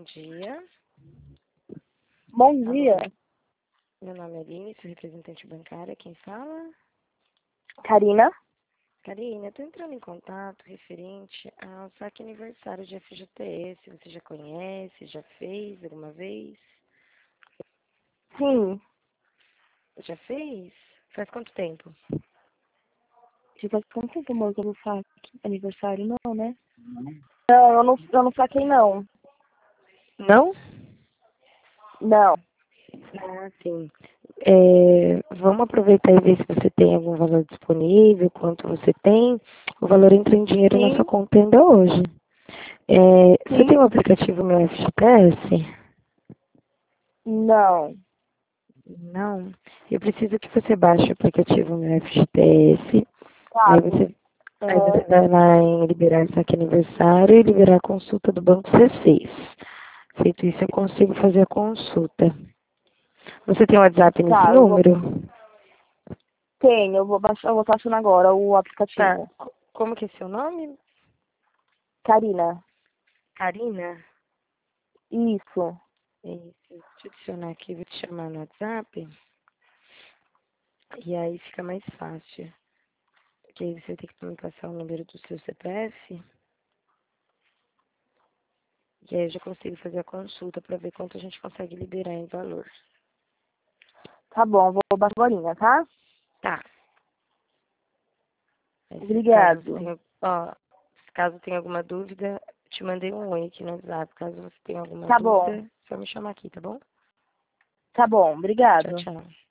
Bom dia. Bom dia. Meu nome é Aline, sou representante bancária. Quem fala? Karina. Karina, estou entrando em contato referente ao saque aniversário de FGTS. Você já conhece? Já fez alguma vez? Sim. Já fez? Faz quanto tempo? Já faz quanto tempo, amor, que eu não faço aniversário? Não, né? Não, eu não saquei, não. Não? Não. Ah, sim. Vamos aproveitar e ver se você tem algum valor disponível, quanto você tem. O valor entra em dinheiro na sua Sim. conta ainda hoje. Você tem Sim. o aplicativo Meu FGTS? Não. Não. Eu preciso que você baixe o aplicativo Meu FGTS. Aí Sabe? você, aí você vai lá em liberar saque aniversário e liberar a consulta do Banco C6. Feito isso, eu consigo fazer a consulta. Você tem WhatsApp nesse Tá, eu vou. número? Tenho, eu vou passando agora o Tá. aplicativo. Como que é seu nome? Karina. Karina? Isso. Isso. Deixa eu adicionar aqui, vou te chamar no WhatsApp. E aí fica mais fácil. Porque aí você tem que me passar o número do seu CPF. E aí eu já consigo fazer a consulta para ver quanto a gente consegue liberar em valor. Tá bom, vou baixar agora, tá? Tá. Aí, se caso você Obrigado. tenha, ó, se caso tenha alguma dúvida, te mandei um oi aqui no WhatsApp. Caso você tenha alguma Tá bom. dúvida, só me chamar aqui, tá bom? Tá bom, Tchau, obrigado. tchau.